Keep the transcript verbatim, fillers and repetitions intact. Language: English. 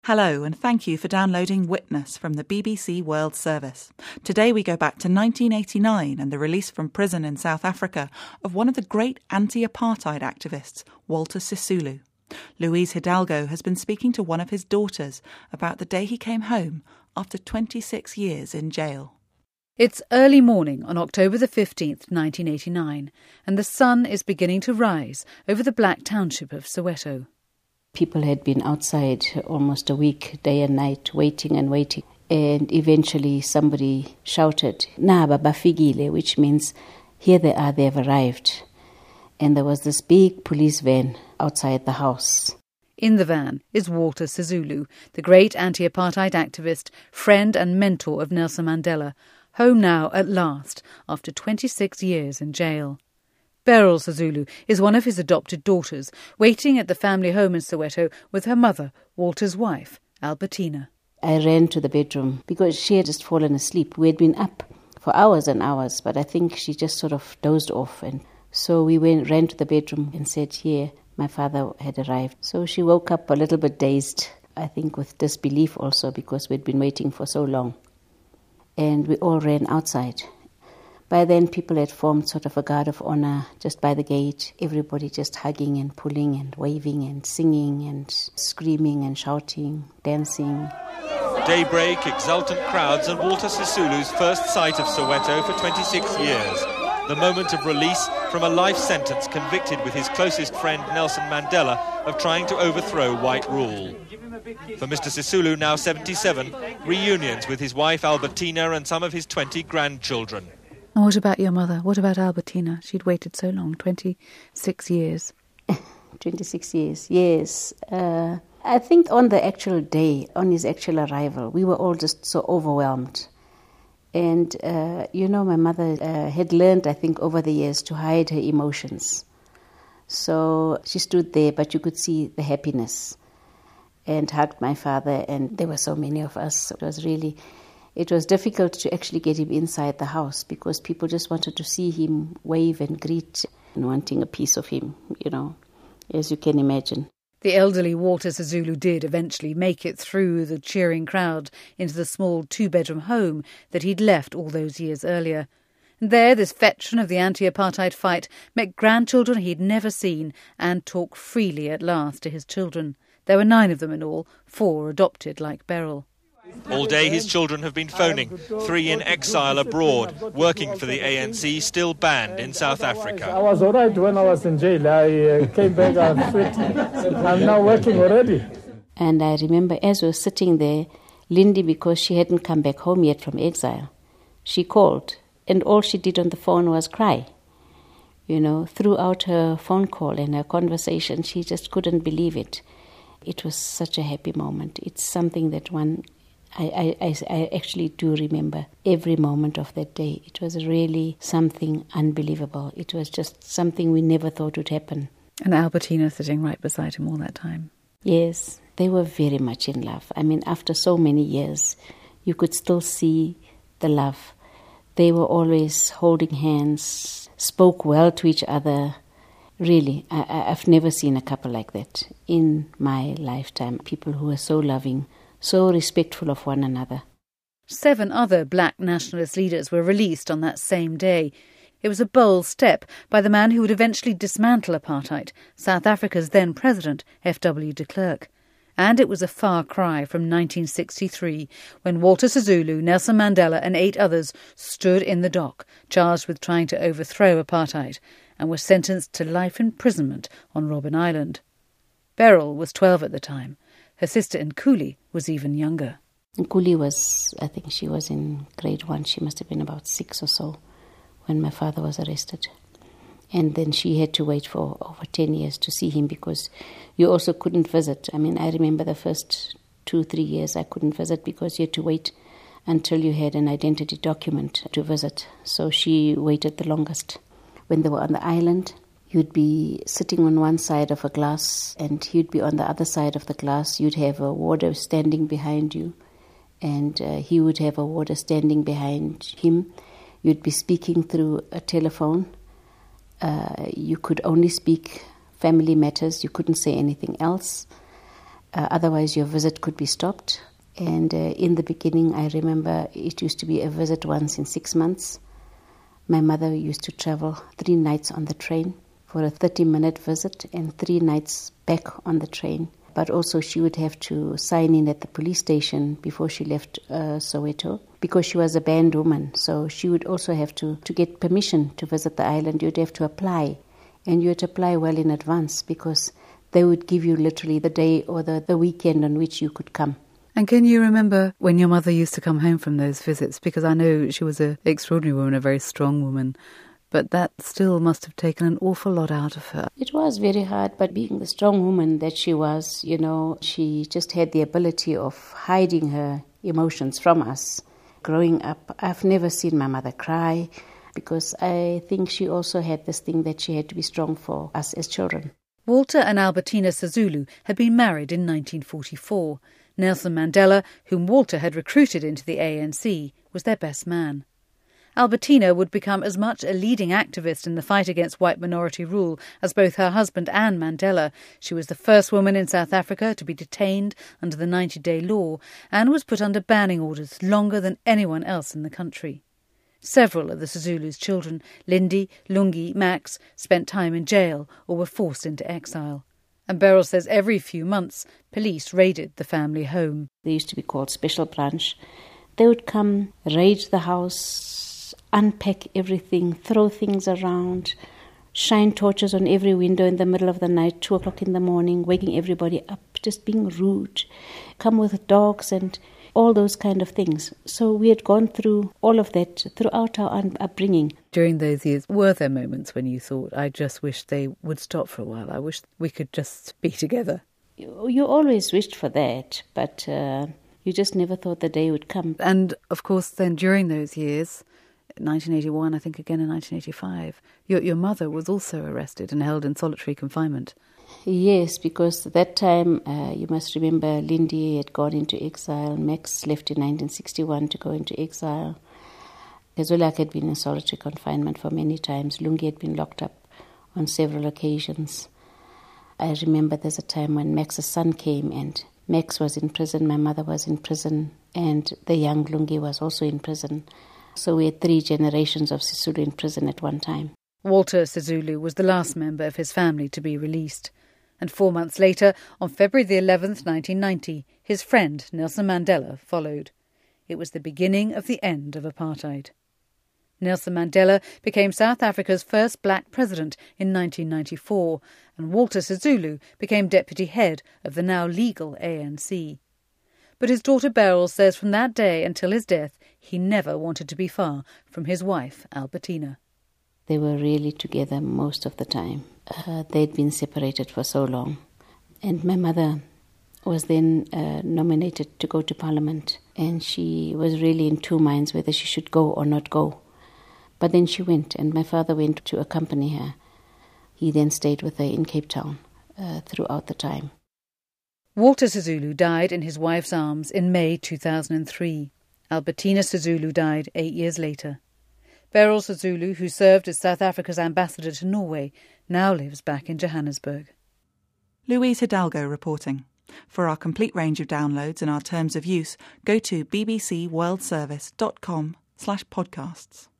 Hello, and thank you for downloading Witness from the B B C World Service. Today we go back to nineteen eighty-nine and the release from prison in South Africa of one of the great anti-apartheid activists, Walter Sisulu. Luis Hidalgo has been speaking to one of his daughters about the day he came home after twenty-six years in jail. It's early morning on October the fifteenth, nineteen eighty-nine, and the sun is beginning to rise over the black township of Soweto. People had been outside almost a week, day and night, waiting and waiting. And eventually somebody shouted, "Na babafigile," which means, "Here they are, they have arrived." And there was this big police van outside the house. In the van is Walter Sisulu, the great anti-apartheid activist, friend and mentor of Nelson Mandela, home now at last after twenty-six years in jail. Beryl Sisulu is one of his adopted daughters, waiting at the family home in Soweto with her mother, Walter's wife, Albertina. I ran to the bedroom because she had just fallen asleep. We had been up for hours and hours, but I think she just sort of dozed off. And so we went, ran to the bedroom and said, yeah, my father had arrived. So she woke up a little bit dazed, I think with disbelief also because we'd been waiting for so long. And we all ran outside. By then, people had formed sort of a guard of honor just by the gate. Everybody just hugging and pulling and waving and singing and screaming and shouting, dancing. Daybreak, exultant crowds and Walter Sisulu's first sight of Soweto for twenty-six years. The moment of release from a life sentence convicted with his closest friend Nelson Mandela of trying to overthrow white rule. For Mister Sisulu, now seventy-seven, reunions with his wife Albertina and some of his twenty grandchildren. And what about your mother? What about Albertina? She'd waited so long, twenty-six years. twenty-six years, yes. Uh, I think on the actual day, on his actual arrival, we were all just so overwhelmed. And, uh, you know, my mother uh, had learned, I think, over the years to hide her emotions. So she stood there, but you could see the happiness and hugged my father. And there were so many of us. It was really... It was difficult to actually get him inside the house because people just wanted to see him wave and greet and wanting a piece of him, you know, as you can imagine. The elderly Walter Sisulu did eventually make it through the cheering crowd into the small two-bedroom home that he'd left all those years earlier. And there, this veteran of the anti-apartheid fight met grandchildren he'd never seen and talked freely at last to his children. There were nine of them in all, four adopted like Beryl. All day his children have been phoning, three in exile abroad, working for the A N C, still banned in South Africa. I was all right when I was in jail. I uh, came back and fit. I'm now working already. And I remember as we were sitting there, Lindy, because she hadn't come back home yet from exile, she called, and all she did on the phone was cry. You know, throughout her phone call and her conversation, she just couldn't believe it. It was such a happy moment. It's something that one... I, I, I actually do remember every moment of that day. It was really something unbelievable. It was just something we never thought would happen. And Albertina sitting right beside him all that time. Yes, they were very much in love. I mean, after so many years, you could still see the love. They were always holding hands, spoke well to each other. Really, I, I've never seen a couple like that in my lifetime. People who are so loving, so respectful of one another. Seven other black nationalist leaders were released on that same day. It was a bold step by the man who would eventually dismantle apartheid, South Africa's then president, F W de Klerk. And it was a far cry from nineteen sixty-three, when Walter Sisulu, Nelson Mandela and eight others stood in the dock, charged with trying to overthrow apartheid, and were sentenced to life imprisonment on Robben Island. Beryl was twelve at the time. Her sister Nkuli was even younger. Nkuli was, I think she was in grade one. She must have been about six or so when my father was arrested. And then she had to wait for over ten years to see him because you also couldn't visit. I mean, I remember the first two, three years I couldn't visit because you had to wait until you had an identity document to visit. So she waited the longest. When they were on the island, you'd be sitting on one side of a glass and he'd be on the other side of the glass. You'd have a warder standing behind you and uh, he would have a warder standing behind him. You'd be speaking through a telephone. Uh, you could only speak family matters. You couldn't say anything else. Uh, otherwise, your visit could be stopped. And uh, in the beginning, I remember it used to be a visit once in six months. My mother used to travel three nights on the train for a thirty-minute visit and three nights back on the train. But also she would have to sign in at the police station before she left uh, Soweto, because she was a band woman. So she would also have to, to get permission to visit the island. You'd have to apply, and you would apply well in advance, because they would give you literally the day or the, the weekend on which you could come. And can you remember when your mother used to come home from those visits? Because I know she was an extraordinary woman, a very strong woman, but that still must have taken an awful lot out of her. It was very hard, but being the strong woman that she was, you know, she just had the ability of hiding her emotions from us. Growing up, I've never seen my mother cry, because I think she also had this thing that she had to be strong for us as children. Walter and Albertina Sisulu had been married in nineteen forty-four. Nelson Mandela, whom Walter had recruited into the A N C, was their best man. Albertina would become as much a leading activist in the fight against white minority rule as both her husband and Mandela. She was the first woman in South Africa to be detained under the ninety-day law and was put under banning orders longer than anyone else in the country. Several of the Sisulu's children, Lindy, Lungi, Max, spent time in jail or were forced into exile. And Beryl says every few months, police raided the family home. They used to be called Special Branch. They would come, raid the house, unpack everything, throw things around, shine torches on every window in the middle of the night, two o'clock in the morning, waking everybody up, just being rude, come with dogs and all those kind of things. So we had gone through all of that throughout our upbringing. During those years, were there moments when you thought, I just wish they would stop for a while, I wish we could just be together? You, you always wished for that, but uh, you just never thought the day would come. And of course then during those years, nineteen eighty-one, I think again in nineteen eighty-five, your, your mother was also arrested and held in solitary confinement. Yes, because at that time, uh, you must remember, Lindy had gone into exile. Max left in nineteen sixty-one to go into exile. Kazulak had been in solitary confinement for many times. Lungi had been locked up on several occasions. I remember there's a time when Max's son came, and Max was in prison, my mother was in prison, and the young Lungi was also in prison. So we had three generations of Sisulu in prison at one time. Walter Sisulu was the last member of his family to be released. And four months later, on February the eleventh, nineteen ninety, his friend Nelson Mandela followed. It was the beginning of the end of apartheid. Nelson Mandela became South Africa's first black president in nineteen ninety-four, and Walter Sisulu became deputy head of the now legal A N C. But his daughter Beryl says from that day until his death, he never wanted to be far from his wife, Albertina. They were really together most of the time. Uh, they'd been separated for so long. And my mother was then uh, nominated to go to Parliament, and she was really in two minds whether she should go or not go. But then she went, and my father went to accompany her. He then stayed with her in Cape Town uh, throughout the time. Walter Sisulu died in his wife's arms in May two thousand three. Albertina Sisulu died eight years later. Beryl Sisulu, who served as South Africa's ambassador to Norway, now lives back in Johannesburg. Louise Hidalgo reporting. For our complete range of downloads and our terms of use, go to bbcworldservice dot com slash podcasts.